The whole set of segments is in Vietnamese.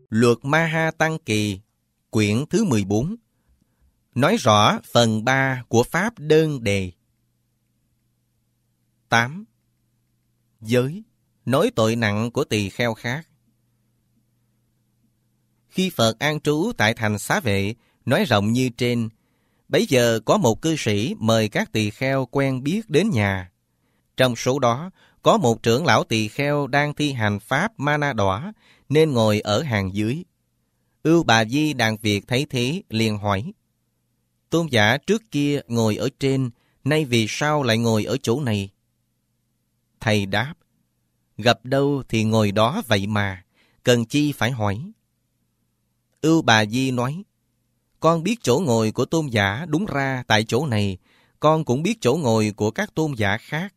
Luật Maha Tăng Kỳ, quyển thứ 14, nói rõ phần 3 của Pháp Đơn Đề. 8. Giới, nói tội nặng của tỳ kheo khác. Khi Phật an trú tại thành Xá Vệ, nói rộng như trên, bấy giờ có một cư sĩ mời các tỳ kheo quen biết đến nhà. Trong số đó, có một trưởng lão tỳ kheo đang thi hành pháp Mana Đỏ, nên ngồi ở hàng dưới. Ưu Bà Di Đàn Việt thấy thế, liền hỏi: Tôn giả trước kia ngồi ở trên, nay vì sao lại ngồi ở chỗ này? Thầy đáp: Gặp đâu thì ngồi đó vậy mà, cần chi phải hỏi? Ưu Bà Di nói: Con biết chỗ ngồi của tôn giả đúng ra tại chỗ này, con cũng biết chỗ ngồi của các tôn giả khác.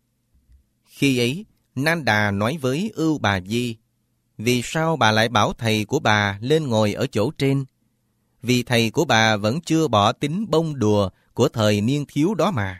Khi ấy, Nanda nói với Ưu Bà Di: Vì sao bà lại bảo thầy của bà lên ngồi ở chỗ trên? Vì thầy của bà vẫn chưa bỏ tính bông đùa của thời niên thiếu đó mà.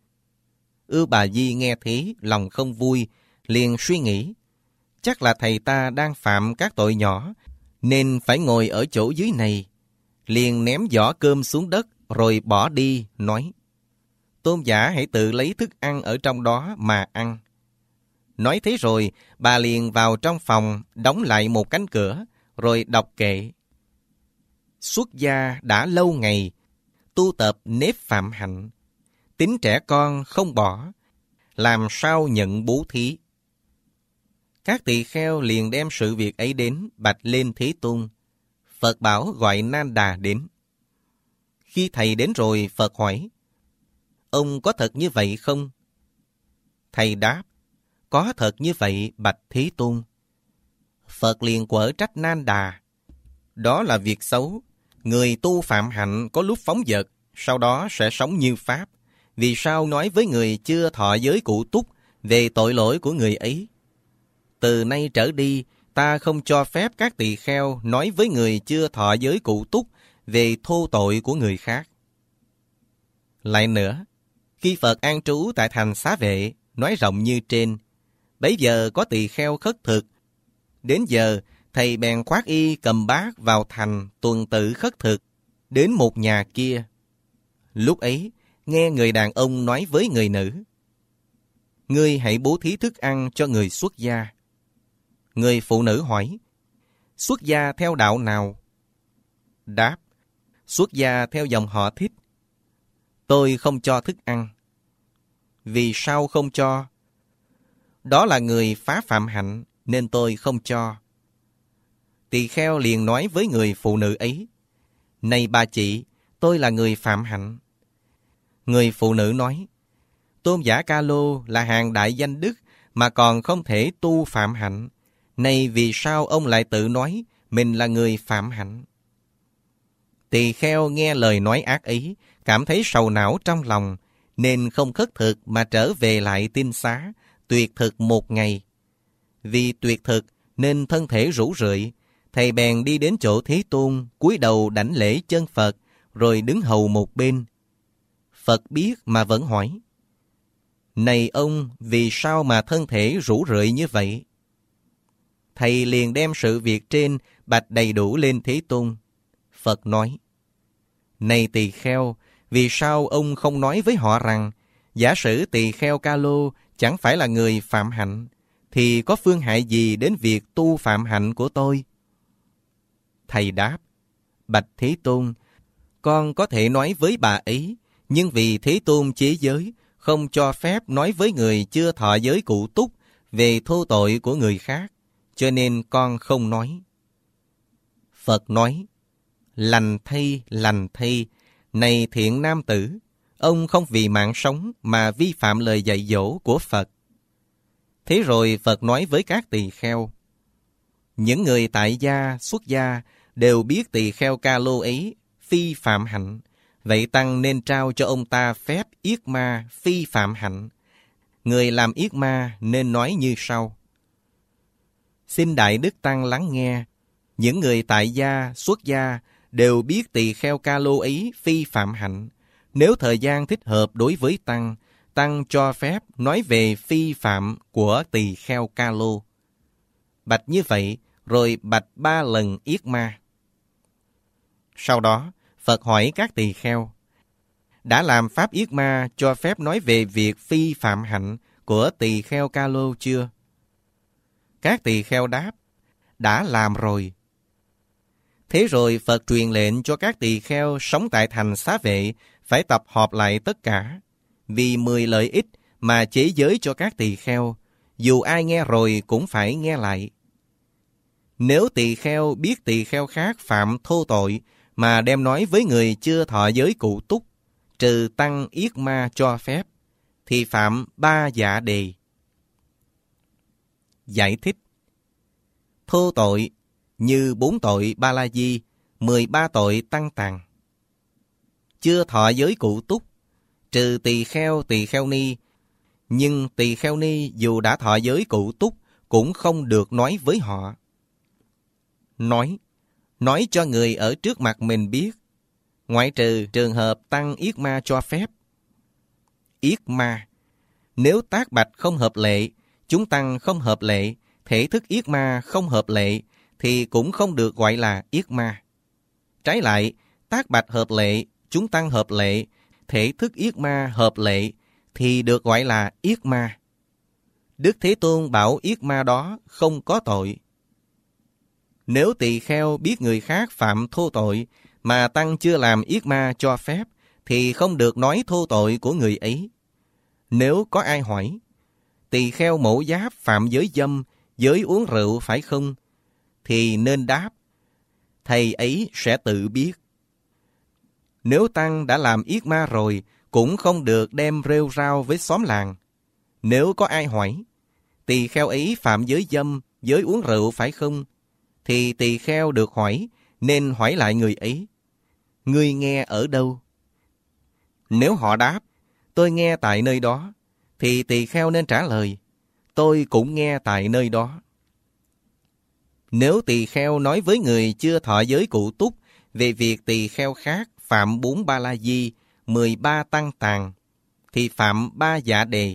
Ưu Bà Di nghe thế, lòng không vui, liền suy nghĩ: Chắc là thầy ta đang phạm các tội nhỏ, nên phải ngồi ở chỗ dưới này. Liền ném giỏ cơm xuống đất, rồi bỏ đi, nói: Tôn giả hãy tự lấy thức ăn ở trong đó mà ăn. Nói thế rồi, bà liền vào trong phòng, đóng lại một cánh cửa, rồi đọc kệ: Xuất gia đã lâu ngày, tu tập nếp phạm hạnh, tính trẻ con không bỏ, làm sao nhận bố thí. Các tỳ kheo liền đem sự việc ấy đến bạch lên Thế Tôn. Phật bảo gọi Nanda đến. Khi thầy đến rồi, Phật hỏi: Ông có thật như vậy không? Thầy đáp: Có thật như vậy, bạch Thế Tôn. Phật liền quở trách Nanda: Đó là việc xấu. Người tu phạm hạnh có lúc phóng dật, sau đó sẽ sống như Pháp. Vì sao nói với người chưa thọ giới cụ túc về tội lỗi của người ấy? Từ nay trở đi, ta không cho phép các tỳ kheo nói với người chưa thọ giới cụ túc về thô tội của người khác. Lại nữa, khi Phật an trú tại thành Xá Vệ, nói rộng như trên, bấy giờ có tỳ kheo khất thực. Đến giờ, thầy bèn khoác y cầm bát vào thành tuần tự khất thực, đến một nhà kia. Lúc ấy, nghe người đàn ông nói với người nữ: Ngươi hãy bố thí thức ăn cho người xuất gia. Người phụ nữ hỏi: Xuất gia theo đạo nào? Đáp: Xuất gia theo dòng họ Thích. Tôi không cho thức ăn. Vì sao không cho? Đó là người phá phạm hạnh, nên tôi không cho. Tỳ kheo liền nói với người phụ nữ ấy: Này bà chị, tôi là người phạm hạnh. Người phụ nữ nói: Tôn giả Ca Lô là hàng đại danh đức mà còn không thể tu phạm hạnh. Này vì sao ông lại tự nói mình là người phạm hạnh? Tỳ kheo nghe lời nói ác ấy, cảm thấy sầu não trong lòng, nên không khất thực mà trở về lại tinh xá, tuyệt thực một ngày. Vì tuyệt thực nên thân thể rũ rượi, thầy bèn đi đến chỗ Thế Tôn, cúi đầu đảnh lễ chân Phật, rồi đứng hầu một bên. Phật biết mà vẫn hỏi: Này ông, vì sao mà thân thể rũ rượi như vậy? Thầy liền đem sự việc trên bạch đầy đủ lên Thế Tôn. Phật nói: Này tỳ kheo, vì sao ông không nói với họ rằng giả sử tỳ kheo Ca Lô chẳng phải là người phạm hạnh, thì có phương hại gì đến việc tu phạm hạnh của tôi? Thầy đáp: Bạch Thế Tôn, con có thể nói với bà ấy, nhưng vì Thế Tôn chế giới, không cho phép nói với người chưa thọ giới cụ túc về thô tội của người khác, cho nên con không nói. Phật nói: Lành thay, này thiện nam tử, ông không vì mạng sống mà vi phạm lời dạy dỗ của Phật. Thế rồi Phật nói với các tỳ kheo: Những người tại gia, xuất gia đều biết tỳ kheo Ca Lô ấy phi phạm hạnh, vậy tăng nên trao cho ông ta phép yết ma phi phạm hạnh. Người làm yết ma nên nói như sau: Xin Đại Đức Tăng lắng nghe. Những người tại gia, xuất gia đều biết tỳ kheo Ca Lô ấy phi phạm hạnh. Nếu thời gian thích hợp đối với Tăng, Tăng cho phép nói về phi phạm của tỳ kheo Ca Lô. Bạch như vậy, rồi bạch 3 lần yết ma. Sau đó, Phật hỏi các tỳ kheo, đã làm pháp yết ma cho phép nói về việc phi phạm hạnh của tỳ kheo Ca Lô chưa? Các tỳ kheo đáp, đã làm rồi. Thế rồi Phật truyền lệnh cho các tỳ kheo sống tại thành Xá Vệ phải tập họp lại tất cả, vì 10 lợi ích mà chế giới cho các tỳ kheo, dù ai nghe rồi cũng phải nghe lại. Nếu tỳ kheo biết tỳ kheo khác phạm thô tội mà đem nói với người chưa thọ giới cụ túc, trừ tăng yết ma cho phép, thì phạm 3 dạ đề. Giải thích: thô tội như 4 tội Ba La Di, 13 tội tăng tàng. Chưa thọ giới cụ túc, trừ tỳ kheo ni, nhưng tỳ kheo ni dù đã thọ giới cụ túc cũng không được nói với họ. Nói cho người ở trước mặt mình biết, ngoại trừ trường hợp tăng yết ma cho phép. Yết ma, nếu tác bạch không hợp lệ, chúng tăng không hợp lệ, thể thức yết ma không hợp lệ, thì cũng không được gọi là yết ma. Trái lại, tác bạch hợp lệ, chúng tăng hợp lệ, thể thức yết ma hợp lệ, thì được gọi là yết ma. Đức Thế Tôn bảo yết ma đó không có tội. Nếu tỳ kheo biết người khác phạm thô tội mà tăng chưa làm yết ma cho phép, thì không được nói thô tội của người ấy. Nếu có ai hỏi, tỳ kheo Mổ Giáp phạm giới dâm, giới uống rượu phải không? Thì nên đáp, thầy ấy sẽ tự biết. Nếu tăng đã làm yết ma rồi, cũng không được đem rêu rao với xóm làng. Nếu có ai hỏi, tỳ kheo ấy phạm giới dâm, giới uống rượu phải không? Thì tỳ kheo được hỏi, nên hỏi lại người ấy, ngươi nghe ở đâu? Nếu họ đáp, tôi nghe tại nơi đó, thì tỳ kheo nên trả lời, tôi cũng nghe tại nơi đó. Nếu tỳ kheo nói với người chưa thọ giới cụ túc về việc tỳ kheo khác phạm 4 Ba La Di, 13 tăng tàng, thì phạm 3 dạ đề.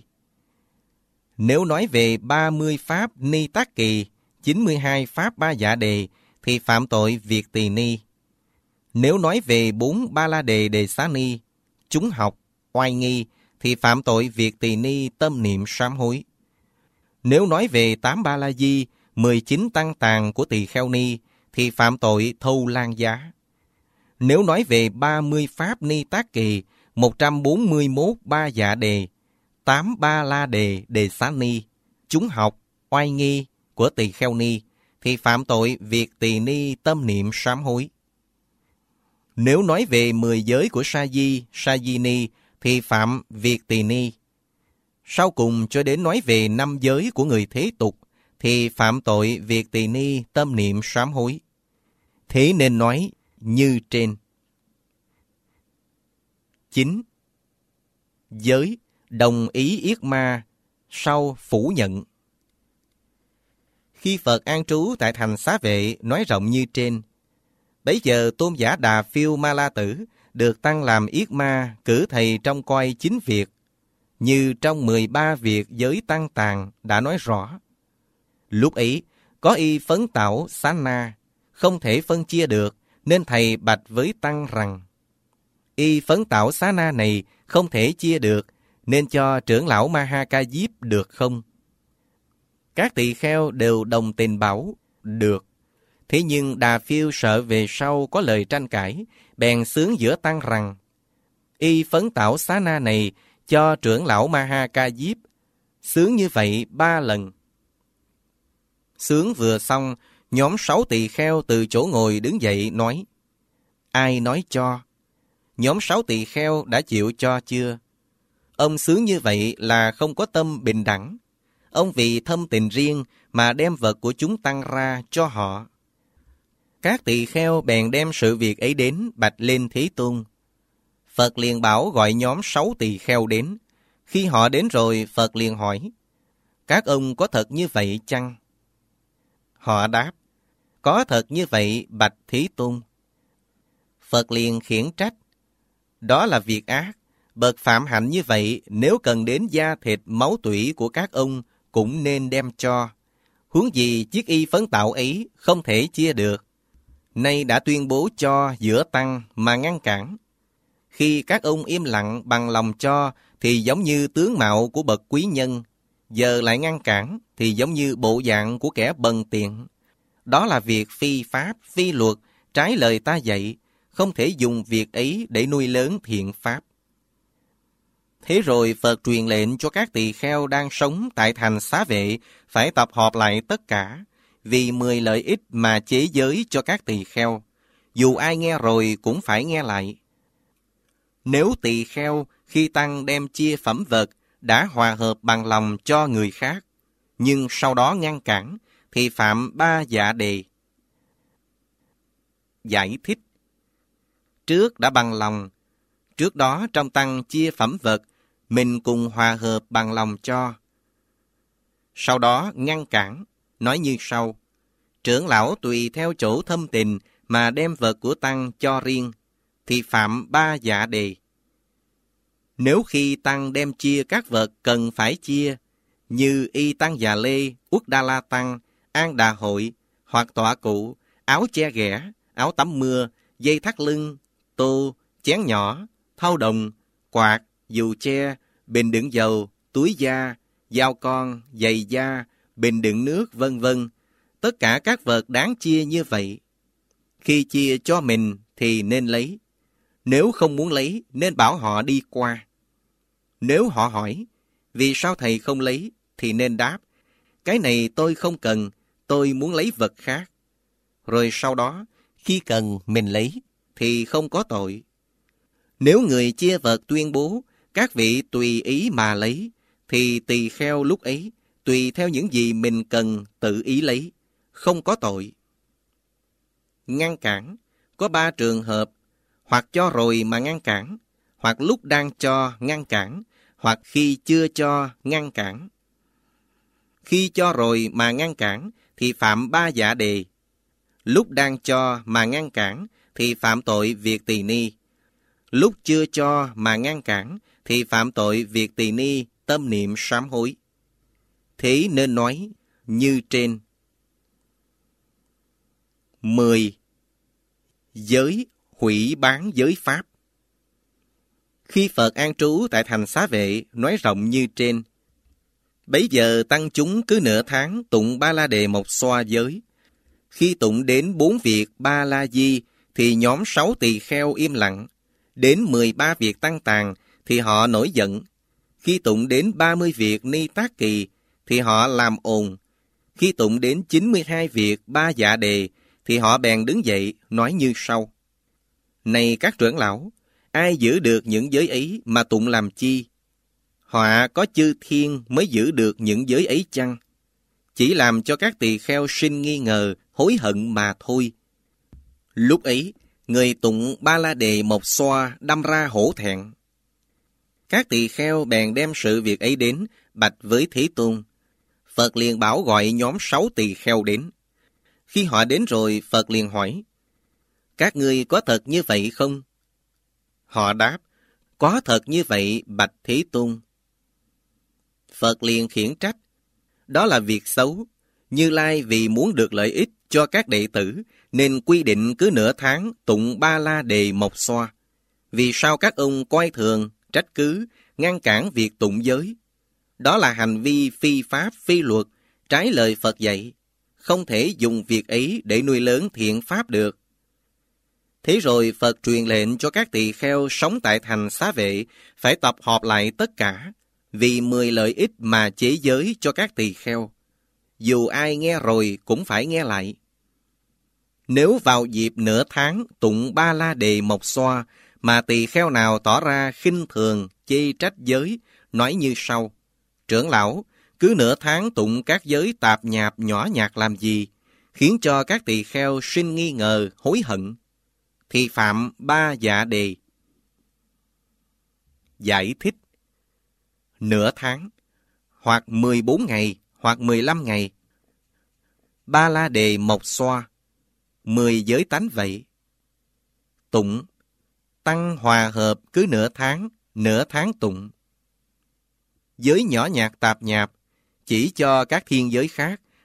Nếu nói về 30 pháp ni tác kỳ, 92 pháp 3 dạ đề, thì phạm tội Việt Tỳ Ni. Nếu nói về 4 Ba La Đề Đề Xá Ni, chúng học, oai nghi, thì phạm tội Việt Tỳ Ni tâm niệm sám hối. Nếu nói về 8 Ba La Di, 19 tăng tàng của tỳ kheo ni, thì phạm tội thâu lan giá. Nếu nói về 30 pháp ni tác kỳ, 141 ba dạ đề, 8 ba la đề đề xá ni, chúng học, oai nghi của tỳ kheo ni, thì phạm tội Việt Tỳ Ni tâm niệm sám hối. Nếu nói về 10 giới của Sa Di Ni, thì phạm Việt Tỳ Ni. Sau cùng cho đến nói về 5 giới của người thế tục, thì phạm tội Việt Tỳ Ni tâm niệm sám hối. Thế nên nói như trên. 9. Giới đồng ý yết ma, sau phủ nhận. Khi Phật an trú tại thành Xá Vệ nói rộng như trên, bấy giờ Tôn giả Đà Phiêu Ma La Tử được tăng làm yết ma, cử thầy trông coi 9 việc, như trong 13 việc giới tăng tàng đã nói rõ. Lúc ấy, có y phấn tảo xá na, không thể phân chia được, nên thầy bạch với tăng rằng, y phấn tảo xá na này không thể chia được, nên cho trưởng lão Ma Ha Ca Diếp được không? Các tỳ kheo đều đồng tình bảo, được. Thế nhưng Đà Phiêu sợ về sau có lời tranh cãi, bèn xướng giữa tăng rằng, y phấn tảo xá na này cho trưởng lão Ma Ha Ca Diếp, xướng như vậy 3 lần. Xướng vừa xong, nhóm 6 tỳ kheo từ chỗ ngồi đứng dậy nói, ai nói cho? Nhóm 6 tỳ kheo đã chịu cho chưa? Ông xướng như vậy là không có tâm bình đẳng. Ông vì thâm tình riêng mà đem vật của chúng tăng ra cho họ. Các tỳ kheo bèn đem sự việc ấy đến bạch lên Thế Tôn. Phật liền bảo gọi nhóm 6 tỳ kheo đến. Khi họ đến rồi, Phật liền hỏi, các ông có thật như vậy chăng? Họ đáp, có thật như vậy bạch Thế Tôn. Phật liền khiển trách, đó là việc ác. Bậc phạm hạnh như vậy, nếu cần đến da thịt máu tủy của các ông cũng nên đem cho. Huống gì chiếc y phấn tạo ấy không thể chia được. Nay đã tuyên bố cho giữa tăng mà ngăn cản. Khi các ông im lặng bằng lòng cho thì giống như tướng mạo của bậc quý nhân, giờ lại ngăn cản thì giống như bộ dạng của kẻ bần tiện. Đó là việc phi pháp, phi luật, trái lời ta dạy, không thể dùng việc ấy để nuôi lớn thiện pháp. Thế rồi Phật truyền lệnh cho các tỳ kheo đang sống tại thành Xá Vệ phải tập hợp lại tất cả, vì 10 lợi ích mà chế giới cho các tỳ kheo. Dù ai nghe rồi cũng phải nghe lại. Nếu tỳ kheo khi tăng đem chia phẩm vật đã hòa hợp bằng lòng cho người khác, nhưng sau đó ngăn cản, thì phạm 3 dạ đề. Giải thích: trước đã bằng lòng, trước đó trong tăng chia phẩm vật, mình cùng hòa hợp bằng lòng cho. Sau đó ngăn cản, nói như sau: trưởng lão tùy theo chỗ thâm tình mà đem vật của tăng cho riêng, thì phạm 3 dạ đề. Nếu khi tăng đem chia các vật cần phải chia, như y tăng Già Lê, Uất Đa La Tăng, An Đà Hội, hoặc tọa cụ, áo che ghẻ, áo tắm mưa, dây thắt lưng, tô, chén nhỏ, thau đồng, quạt, dù che, bình đựng dầu, túi da, dao con, giày da, bình đựng nước, vân vân. Tất cả các vật đáng chia như vậy. Khi chia cho mình thì nên lấy. Nếu không muốn lấy, nên bảo họ đi qua. Nếu họ hỏi, vì sao thầy không lấy, thì nên đáp: cái này tôi không cần, tôi muốn lấy vật khác. Rồi sau đó, khi cần mình lấy, thì không có tội. Nếu người chia vật tuyên bố, các vị tùy ý mà lấy, thì tỳ kheo lúc ấy, tùy theo những gì mình cần tự ý lấy, không có tội. Ngăn cản, có 3 trường hợp: hoặc cho rồi mà ngăn cản, hoặc lúc đang cho ngăn cản, hoặc khi chưa cho ngăn cản. Khi cho rồi mà ngăn cản thì phạm 3 dạ đề. Lúc đang cho mà ngăn cản thì phạm tội việc tỳ ni. Lúc chưa cho mà ngăn cản thì phạm tội việc tỳ ni tâm niệm sám hối. Thế nên nói như trên. 10. Giới hủy bán giới pháp. Khi Phật an trú tại thành Xá Vệ nói rộng như trên, bấy giờ tăng chúng cứ nửa tháng tụng Ba La Đề một xoa giới. Khi tụng đến 4 việc Ba La Di thì nhóm 6 tỳ kheo im lặng. Đến 13 việc tăng tàn thì họ nổi giận. Khi tụng đến 30 việc Ni Tác Kỳ thì họ làm ồn. Khi tụng đến 92 việc Ba Dạ Đề thì họ bèn đứng dậy nói như sau: này các trưởng lão, ai giữ được những giới ấy mà tụng làm chi? Họa có chư thiên mới giữ được những giới ấy chăng? Chỉ làm cho các tỳ kheo sinh nghi ngờ, hối hận mà thôi. Lúc ấy, người tụng Ba La Đề một xoa đâm ra hổ thẹn. Các tỳ kheo bèn đem sự việc ấy đến, bạch với Thế Tôn. Phật liền bảo gọi nhóm 6 tỳ kheo đến. Khi họ đến rồi, Phật liền hỏi: các ngươi có thật như vậy không? Họ đáp: có thật như vậy, bạch Thế Tôn. Phật liền khiển trách: đó là việc xấu. Như Lai vì muốn được lợi ích cho các đệ tử, nên quy định cứ nửa tháng tụng Ba La Đề một xoa. Vì sao các ông coi thường, trách cứ, ngăn cản việc tụng giới? Đó là hành vi phi pháp, phi luật, trái lời Phật dạy. Không thể dùng việc ấy để nuôi lớn thiện pháp được. Thế rồi Phật truyền lệnh cho các tỳ kheo sống tại thành Xá Vệ phải tập họp lại tất cả, vì 10 lợi ích mà chế giới cho các tỳ kheo. Dù ai nghe rồi cũng phải nghe lại. Nếu vào dịp nửa tháng tụng Ba La Đề một xoa mà tỳ kheo nào tỏ ra khinh thường, chê trách giới, nói như sau: trưởng lão, cứ nửa tháng tụng các giới tạp nhạp nhỏ nhặt làm gì, khiến cho các tỳ kheo sinh nghi ngờ, hối hận, thì phạm 3 dạ đề. Giải thích: nửa tháng, hoặc 14 ngày, hoặc 15 ngày. Ba La Đề một xoa, 10 giới tánh vậy. Tụng, tăng hòa hợp cứ nửa tháng tụng. Giới nhỏ nhặt tạp nhạp, chỉ cho các thiên giới khác,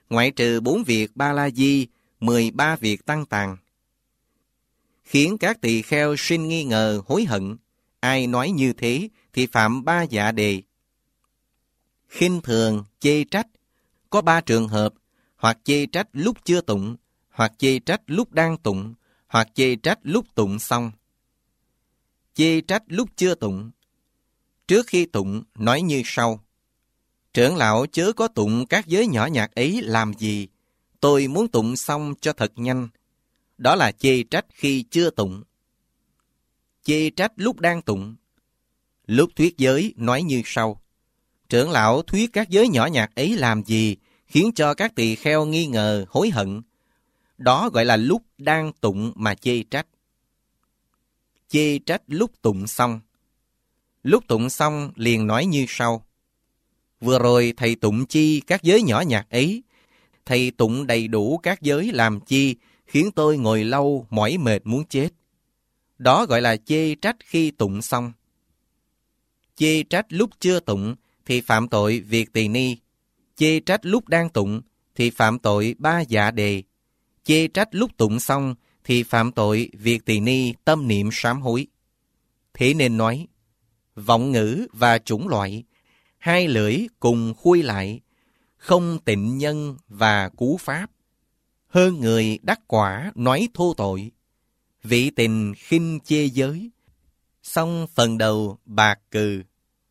ngoại trừ 4 việc Ba La Di, 13 việc Tăng Tàng. Khiến các tỳ kheo sinh nghi ngờ, hối hận. Ai nói như thế thì phạm 3 dạ đề. Khinh thường, chê trách. Có 3 trường hợp, hoặc chê trách lúc chưa tụng, hoặc chê trách lúc đang tụng, hoặc chê trách lúc tụng xong. Chê trách lúc chưa tụng. Trước khi tụng, nói như sau: trưởng lão chớ có tụng các giới nhỏ nhặt ấy làm gì? Tôi muốn tụng xong cho thật nhanh. Đó là chê trách khi chưa tụng. Chê trách lúc đang tụng. Lúc thuyết giới, nói như sau: trưởng lão thuyết các giới nhỏ nhặt ấy làm gì, khiến cho các tỳ kheo nghi ngờ, hối hận. Đó gọi là lúc đang tụng mà chê trách. Chê trách lúc tụng xong. Lúc tụng xong liền nói như sau: vừa rồi thầy tụng chi các giới nhỏ nhặt ấy? Thầy tụng đầy đủ các giới làm chi, khiến tôi ngồi lâu mỏi mệt muốn chết. Đó gọi là chê trách khi tụng xong. Chê trách lúc chưa tụng thì phạm tội việc tỳ ni. Chê trách lúc đang tụng thì phạm tội 3 dạ đề. Chê trách lúc tụng xong thì phạm tội việc tỳ ni tâm niệm sám hối. Thế nên nói, vọng ngữ và chủng loại, 2 lưỡi cùng khui lại, không tịnh nhân và cú pháp. Hơn người đắc quả nói thô tội, vị tình khinh chê giới, xong phần đầu bạc cừ.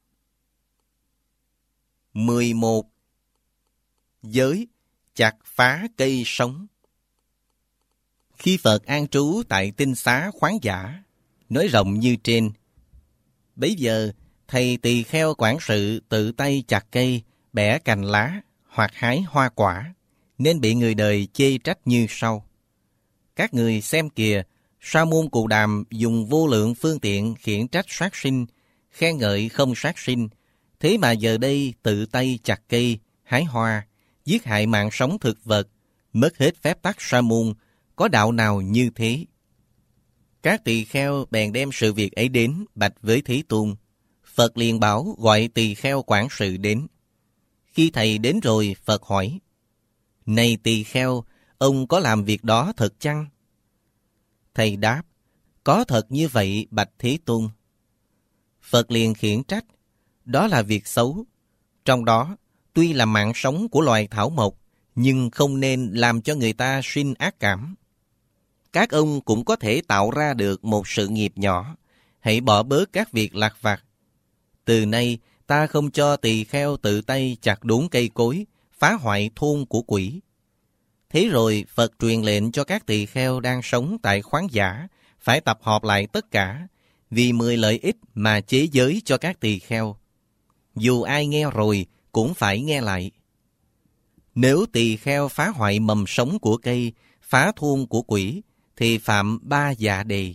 11. Giới chặt phá cây sống. Khi Phật an trú tại tinh xá khoáng giả, nói rộng như trên, bấy giờ thầy tỳ kheo quản sự tự tay chặt cây, bẻ cành lá hoặc hái hoa quả, nên bị người đời chê trách như sau: các người xem kìa, Sa môn Cù Đàm dùng vô lượng phương tiện khiển trách sát sinh, khen ngợi không sát sinh, thế mà giờ đây tự tay chặt cây, hái hoa, giết hại mạng sống thực vật, mất hết phép tắc sa môn, có đạo nào như thế? Các tỳ kheo bèn đem sự việc ấy đến bạch với Thế Tôn. Phật liền bảo gọi tỳ kheo quản sự đến. Khi thầy đến rồi, Phật hỏi: này tỳ kheo, ông có làm việc đó thật chăng? Thầy đáp: có thật như vậy, bạch Thế Tôn. Phật liền khiển trách: đó là việc xấu. Trong đó, tuy là mạng sống của loài thảo mộc, nhưng không nên làm cho người ta sinh ác cảm. Các ông cũng có thể tạo ra được một sự nghiệp nhỏ. Hãy bỏ bớt các việc lặt vặt. Từ nay, ta không cho tỳ kheo tự tay chặt đốn cây cối, phá hoại thôn của quỷ. Thế rồi Phật truyền lệnh cho các tỳ kheo đang sống tại khoáng giả phải tập họp lại tất cả, vì 10 lợi ích mà chế giới cho các tỳ kheo. Dù ai nghe rồi cũng phải nghe lại. Nếu tỳ kheo phá hoại mầm sống của cây, phá thôn của quỷ, thì phạm 3 dạ đề.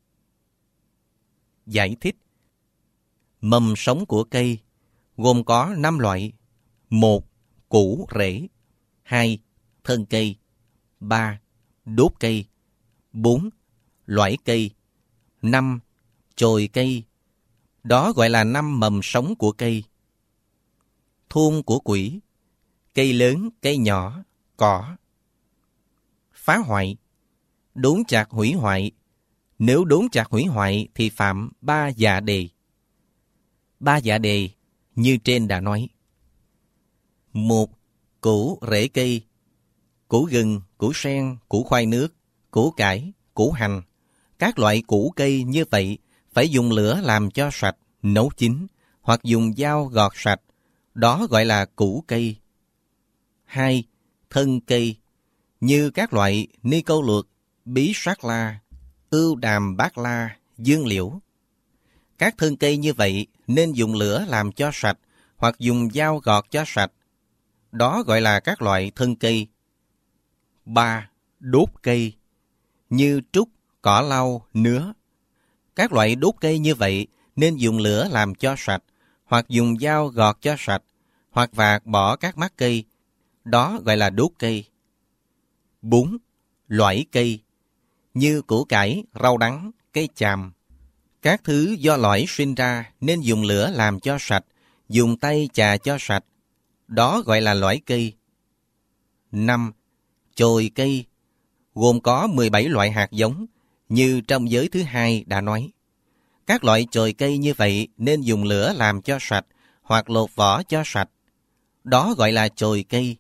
Giải thích: mầm sống của cây gồm có 5 loại: 1. Củ rễ, 2. Thân cây, 3. Đốt cây, 4. Lõi cây, 5. Chồi cây. Đó gọi là 5 mầm sống của cây. Thôn của quỷ: cây lớn, cây nhỏ, cỏ. Phá hoại: đốn chặt hủy hoại. Nếu đốn chặt hủy hoại thì phạm 3 dạ đề. 3 dạ đề như trên đã nói. 1. Củ rễ cây: củ gừng, củ sen, củ khoai nước, củ cải, củ hành. Các loại củ cây như vậy phải dùng lửa làm cho sạch, nấu chín, hoặc dùng dao gọt sạch. Đó gọi là củ cây. 2. Thân cây: như các loại ni câu luộc, bí sát la, ưu đàm bát la, dương liễu. Các thân cây như vậy nên dùng lửa làm cho sạch, hoặc dùng dao gọt cho sạch. Đó gọi là các loại thân cây. 3. Đốt cây: như trúc, cỏ lau, nứa. Các loại đốt cây như vậy nên dùng lửa làm cho sạch, hoặc dùng dao gọt cho sạch, hoặc vạc bỏ các mắc cây. Đó gọi là đốt cây. 4. Lõi cây: như củ cải, rau đắng, cây chàm. Các thứ do lõi sinh ra nên dùng lửa làm cho sạch, dùng tay chà cho sạch. Đó gọi là lõi cây. 5. Chồi cây, gồm có 17 loại hạt giống, như trong giới thứ hai đã nói. Các loại chồi cây như vậy nên dùng lửa làm cho sạch, hoặc lột vỏ cho sạch. Đó gọi là chồi cây.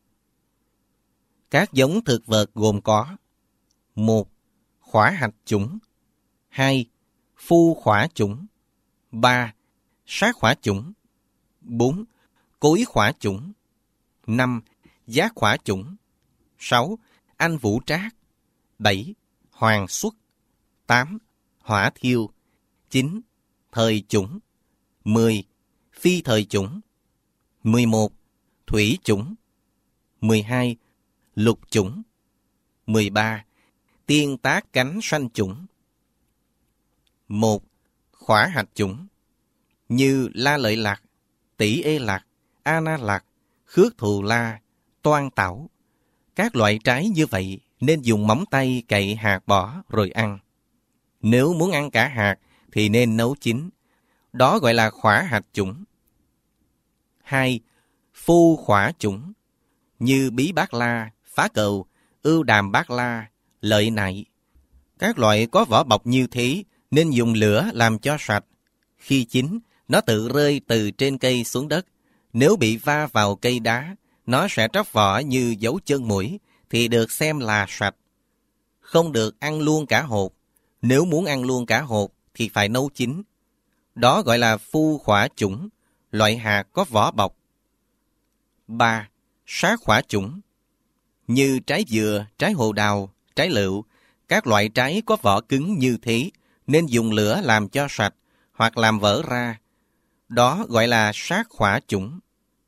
Các giống thực vật gồm có: 1. Khỏa hạch chủng. 2. Phu khỏa chủng. 3. Sát khỏa chủng. 4. Cối khỏa chủng. 5. Giác khỏa chủng. 6. Anh vũ trác. 7. Hoàng xuất. 8. Hỏa thiêu. 9. Thời chủng. 10. Phi thời chủng. 11. Thủy chủng. 12. Lục chủng. 13. Tiên tác cánh sanh chủng. 1. Khỏa hạch chủng, như la lợi lạc, tỷ ê lạc, a na lạc, khước thù la, toan tảo. Các loại trái như vậy nên dùng móng tay cậy hạt bỏ rồi ăn. Nếu muốn ăn cả hạt thì nên nấu chín. Đó gọi là khỏa hạch chủng. 2. Phu khỏa chủng, như bí bát la, phá cầu, ưu đàm bát la, lợi nại. Các loại có vỏ bọc như thế nên dùng lửa làm cho sạch. Khi chín, nó tự rơi từ trên cây xuống đất. Nếu bị va vào cây đá, nó sẽ tróc vỏ như dấu chân muỗi, thì được xem là sạch. Không được ăn luôn cả hột. Nếu muốn ăn luôn cả hột thì phải nấu chín. Đó gọi là phu khỏa chủng, loại hạt có vỏ bọc. 3. Sát khỏa chủng, như trái dừa, trái hồ đào, trái lựu, các loại trái có vỏ cứng như thế, nên dùng lửa làm cho sạch, hoặc làm vỡ ra. Đó gọi là sát khỏa chủng.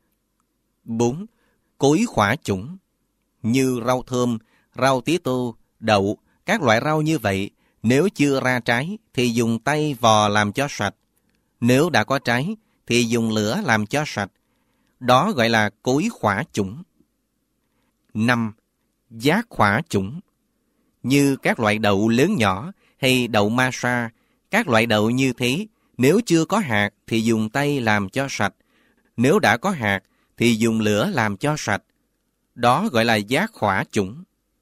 4. Cối khỏa chủng, như rau thơm, rau tía tô, đậu, các loại rau như vậy, nếu chưa ra trái thì dùng tay vò làm cho sạch. Nếu đã có trái thì dùng lửa làm cho sạch. Đó gọi là cối khỏa chủng. 5. Giác khỏa chủng, như các loại đậu lớn nhỏ hay đậu ma sa, các loại đậu như thế, nếu chưa có hạt thì dùng tay làm cho sạch. Nếu đã có hạt thì dùng lửa làm cho sạch. Đó gọi là giác khỏa chủng.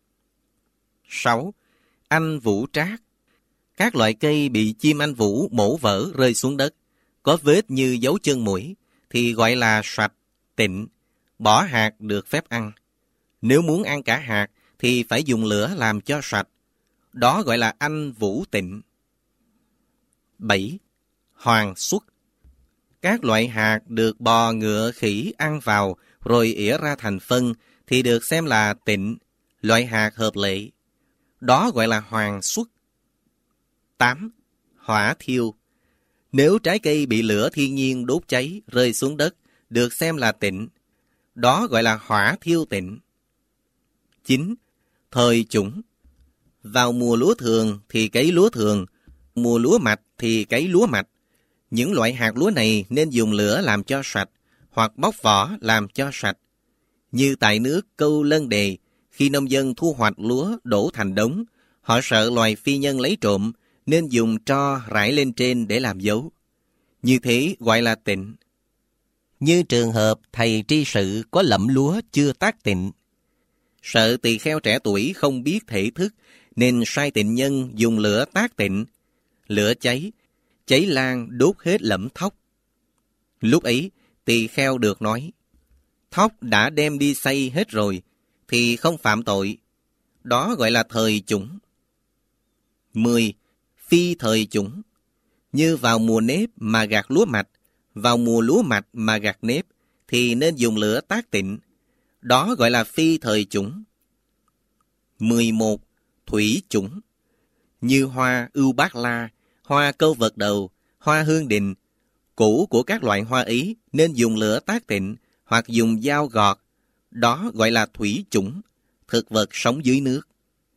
6. Anh vũ trác, các loại cây bị chim anh vũ mổ vỡ rơi xuống đất, có vết như dấu chân muỗi, thì gọi là sạch, tịnh, bỏ hạt được phép ăn. Nếu muốn ăn cả hạt thì phải dùng lửa làm cho sạch. Đó gọi là anh vũ tịnh. 7. Hoàng xuất, các loại hạt được bò, ngựa, khỉ ăn vào rồi ỉa ra thành phân thì được xem là tịnh, loại hạt hợp lệ. Đó gọi là hoàng xuất. 8. Hỏa thiêu, nếu trái cây bị lửa thiên nhiên đốt cháy rơi xuống đất, được xem là tịnh. Đó gọi là hỏa thiêu tịnh. 9. Thời chủng, vào mùa lúa thường thì cấy lúa thường, mùa lúa mạch thì cấy lúa mạch. Những loại hạt lúa này nên dùng lửa làm cho sạch, hoặc bóc vỏ làm cho sạch. Như tại nước Câu Lân Đề, khi nông dân thu hoạch lúa đổ thành đống, họ sợ loài phi nhân lấy trộm, nên dùng tro rải lên trên để làm dấu. Như thế gọi là tịnh. Như trường hợp thầy tri sự có lẫm lúa chưa tác tịnh. Sợ tỳ kheo trẻ tuổi không biết thể thức, nên sai tịnh nhân dùng lửa tác tịnh. Lửa cháy, cháy lan đốt hết lẫm thóc. Lúc ấy, tỳ kheo được nói, thóc đã đem đi xay hết rồi, thì không phạm tội. Đó gọi là thời chủng. 10. Phi thời chủng, như vào mùa nếp mà gặt lúa mạch, vào mùa lúa mạch mà gặt nếp, thì nên dùng lửa tác tịnh. Đó gọi là phi thời chủng. 11. Thủy chủng, như hoa ưu bát la, hoa câu vật đầu, hoa hương đình, củ của các loại hoa ấy nên dùng lửa tác tịnh, hoặc dùng dao gọt. Đó gọi là thủy chủng, thực vật sống dưới nước.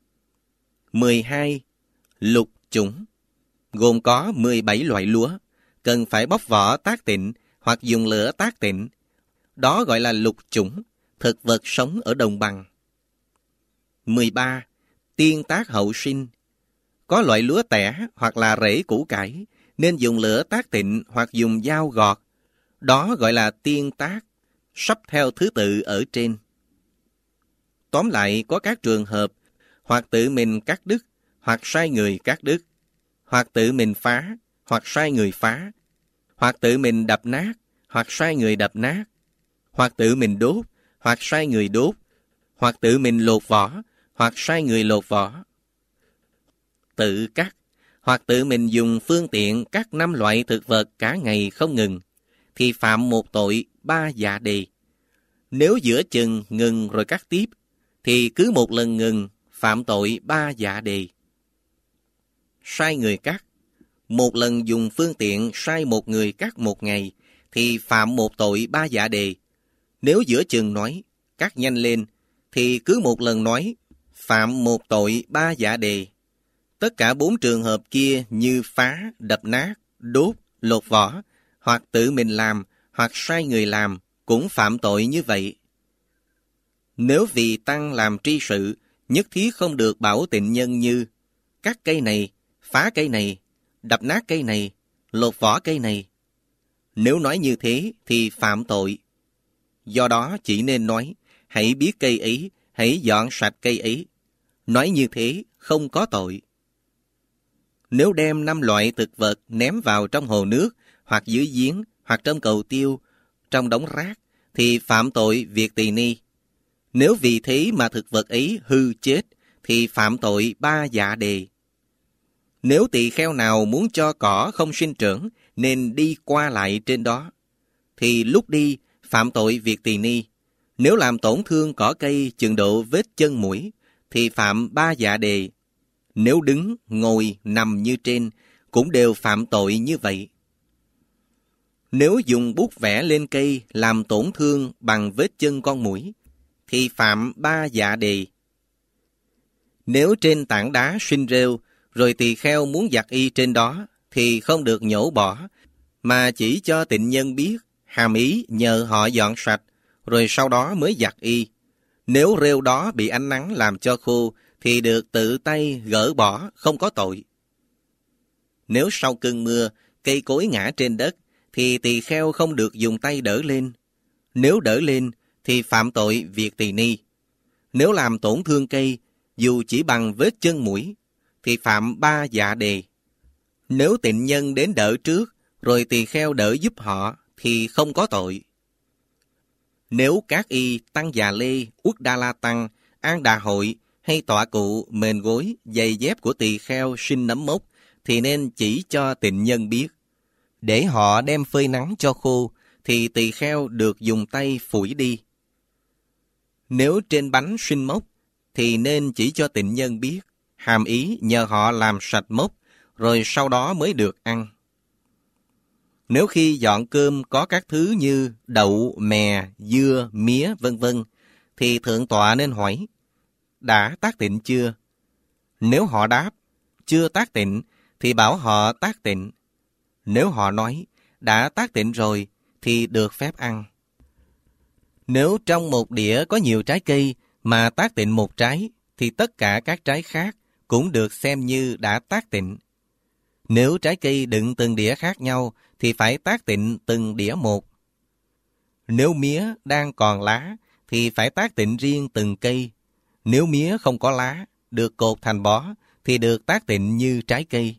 12. Lục chủng, gồm có 17 loại lúa, cần phải bóc vỏ tác tịnh, hoặc dùng lửa tác tịnh. Đó gọi là lục chủng, thực vật sống ở đồng bằng. 13. Tiên tác hậu sinh, có loại lúa tẻ hoặc là rễ củ cải, nên dùng lửa tác tịnh hoặc dùng dao gọt. Đó gọi là tiên tác, sắp theo thứ tự ở trên. Tóm lại, có các trường hợp hoặc tự mình cắt đứt, hoặc sai người cắt đứt, hoặc tự mình phá, hoặc sai người phá, hoặc tự mình đập nát, hoặc sai người đập nát, hoặc tự mình đốt, hoặc sai người đốt, hoặc tự mình lột vỏ, hoặc sai người lột vỏ. Tự cắt, hoặc tự mình dùng phương tiện cắt 5 loại thực vật cả ngày không ngừng, thì phạm một tội 3 dạ đề. Nếu giữa chừng ngừng rồi cắt tiếp, thì cứ một lần ngừng phạm tội 3 dạ đề. Sai người cắt, một lần dùng phương tiện sai một người cắt một ngày, thì phạm một tội 3 dạ đề. Nếu giữa chừng nói, cắt nhanh lên, thì cứ một lần nói, phạm một tội 3 dạ đề. Tất cả 4 trường hợp kia như phá, đập nát, đốt, lột vỏ, hoặc tự mình làm, hoặc sai người làm, cũng phạm tội như vậy. Nếu vì tăng làm tri sự, nhất thiết không được bảo tịnh nhân như cắt cây này, phá cây này, đập nát cây này, lột vỏ cây này. Nếu nói như thế thì phạm tội. Do đó chỉ nên nói, hãy biết cây ấy, hãy dọn sạch cây ấy. Nói như thế không có tội. Nếu đem 5 loại thực vật ném vào trong hồ nước, hoặc dưới giếng, hoặc trong cầu tiêu, trong đống rác, thì phạm tội việc tỳ ni. Nếu vì thế mà thực vật ấy hư chết, thì phạm tội 3 dạ đề. Nếu tỳ kheo nào muốn cho cỏ không sinh trưởng, nên đi qua lại trên đó, thì lúc đi phạm tội việc tỳ ni. Nếu làm tổn thương cỏ cây chừng độ vết chân mũi, thì phạm 3 dạ đề. Nếu đứng, ngồi, nằm như trên, cũng đều phạm tội như vậy. Nếu dùng bút vẽ lên cây làm tổn thương bằng vết chân con muỗi, thì phạm 3 dạ đề. Nếu trên tảng đá sinh rêu, rồi tỳ kheo muốn giặt y trên đó, thì không được nhổ bỏ, mà chỉ cho tịnh nhân biết, hàm ý nhờ họ dọn sạch, rồi sau đó mới giặt y. Nếu rêu đó bị ánh nắng làm cho khô, thì được tự tay gỡ bỏ, không có tội. Nếu sau cơn mưa, cây cối ngã trên đất, thì tỳ kheo không được dùng tay đỡ lên. Nếu đỡ lên, thì phạm tội việc tỳ ni. Nếu làm tổn thương cây, dù chỉ bằng vết chân mũi, thì phạm 3 dạ đề. Nếu tịnh nhân đến đỡ trước, rồi tỳ kheo đỡ giúp họ, thì không có tội. Nếu các y Tăng Già Lê, Uất Đa La Tăng, An Đà Hội hay tọa cụ, mền gối, giày dép của tỳ kheo sinh nấm mốc, thì nên chỉ cho tịnh nhân biết. Để họ đem phơi nắng cho khô, thì tỳ kheo được dùng tay phủi đi. Nếu trên bánh sinh mốc, thì nên chỉ cho tịnh nhân biết, hàm ý nhờ họ làm sạch mốc, rồi sau đó mới được ăn. Nếu khi dọn cơm có các thứ như đậu, mè, dưa, mía, vân vân, thì thượng tọa nên hỏi, đã tác tịnh chưa? Nếu họ đáp, chưa tác tịnh, thì bảo họ tác tịnh. Nếu họ nói, đã tác tịnh rồi, thì được phép ăn. Nếu trong một đĩa có nhiều trái cây, mà tác tịnh một trái, thì tất cả các trái khác cũng được xem như đã tác tịnh. Nếu trái cây đựng từng đĩa khác nhau, thì phải tác tịnh từng đĩa một. Nếu mía đang còn lá, thì phải tác tịnh riêng từng cây. Nếu mía không có lá, được cột thành bó, thì được tác tịnh như trái cây.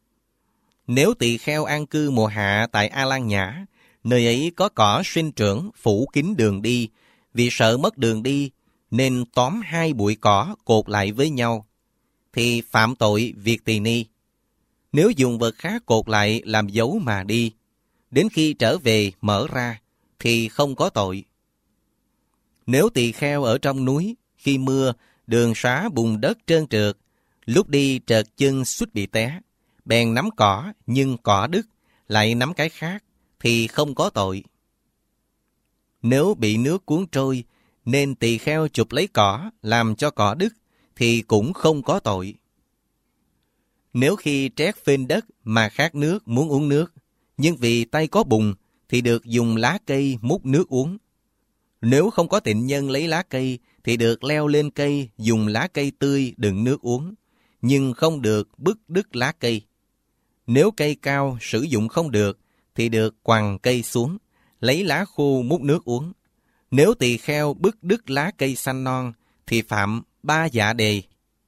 Nếu tỳ kheo an cư mùa hạ tại A Lan Nhã, nơi ấy có cỏ sinh trưởng phủ kín đường đi, vì sợ mất đường đi, nên tóm 2 bụi cỏ cột lại với nhau, thì phạm tội việc tỳ ni. Nếu dùng vật khác cột lại làm dấu mà đi, đến khi trở về mở ra, thì không có tội. Nếu tỳ kheo ở trong núi, khi mưa, đường xá bùn đất trơn trượt, lúc đi trợt chân suýt bị té, bèn nắm cỏ nhưng cỏ đứt, lại nắm cái khác, thì không có tội. Nếu bị nước cuốn trôi, nên tỳ kheo chụp lấy cỏ làm cho cỏ đứt, thì cũng không có tội. Nếu khi trét phên đất mà khát nước muốn uống nước, nhưng vì tay có bùn, thì được dùng lá cây múc nước uống. Nếu không có tịnh nhân lấy lá cây, thì được leo lên cây dùng lá cây tươi đựng nước uống, nhưng không được bứt đứt lá cây. Nếu cây cao sử dụng không được, thì được quằn cây xuống, lấy lá khô múc nước uống. Nếu tỳ kheo bứt đứt lá cây xanh non, thì phạm 3 dạ đề.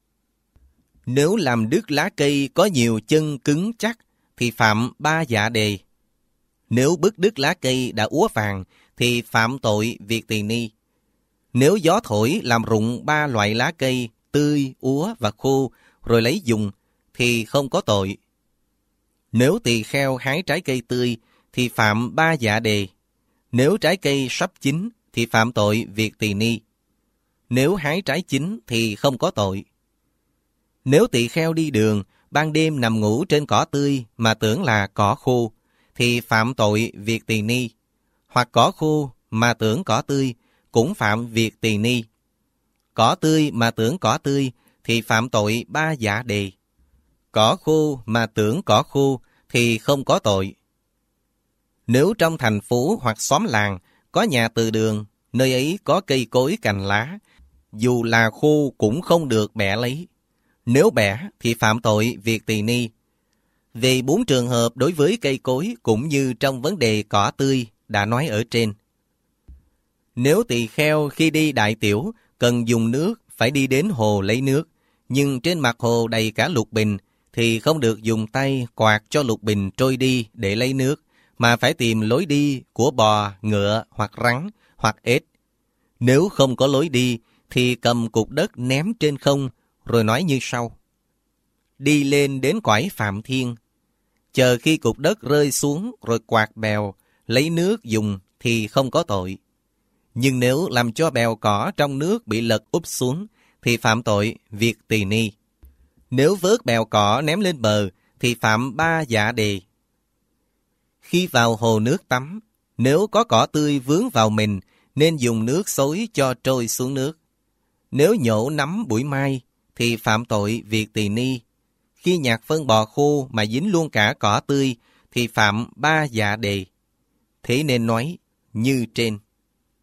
Nếu làm đứt lá cây có nhiều chân cứng chắc thì phạm 3 dạ đề. Nếu bứt đứt lá cây đã úa vàng thì phạm tội việc tỳ ni. Nếu gió thổi làm rụng 3 loại lá cây tươi, úa và khô rồi lấy dùng thì không có tội. Nếu tỳ kheo hái trái cây tươi thì phạm 3 dạ đề. Nếu trái cây sắp chín thì phạm tội việc tỳ ni. Nếu hái trái chín thì không có tội. Nếu tỳ kheo đi đường, ban đêm nằm ngủ trên cỏ tươi mà tưởng là cỏ khô, thì phạm tội việc tỳ ni. Hoặc cỏ khô mà tưởng cỏ tươi, cũng phạm việc tỳ ni. Cỏ tươi mà tưởng cỏ tươi, thì phạm tội 3 dạ đề. Cỏ khô mà tưởng cỏ khô, thì không có tội. Nếu trong thành phố hoặc xóm làng có nhà từ đường, nơi ấy có cây cối cành lá, dù là khô cũng không được bẻ lấy. Nếu bẻ thì phạm tội việc tỳ ni. Về 4 trường hợp đối với cây cối cũng như trong vấn đề cỏ tươi đã nói ở trên. Nếu tỳ kheo khi đi đại tiểu cần dùng nước phải đi đến hồ lấy nước, nhưng trên mặt hồ đầy cả lục bình, thì không được dùng tay quạt cho lục bình trôi đi để lấy nước, mà phải tìm lối đi của bò, ngựa hoặc rắn hoặc ếch. Nếu không có lối đi thì cầm cục đất ném trên không rồi nói như sau: đi lên đến cõi Phạm Thiên, chờ khi cục đất rơi xuống rồi quạt bèo lấy nước dùng thì không có tội. Nhưng nếu làm cho bèo cỏ trong nước bị lật úp xuống thì phạm tội việc tỳ ni. Nếu vớt bèo cỏ ném lên bờ thì phạm 3 dạ đề. Khi vào hồ nước tắm, nếu có cỏ tươi vướng vào mình nên dùng nước xối cho trôi xuống nước. Nếu nhổ nắm bụi mai thì phạm tội việc tỳ ni. Khi nhặt phân bò khô mà dính luôn cả cỏ tươi thì phạm 3 dạ đề. Thế nên nói như trên.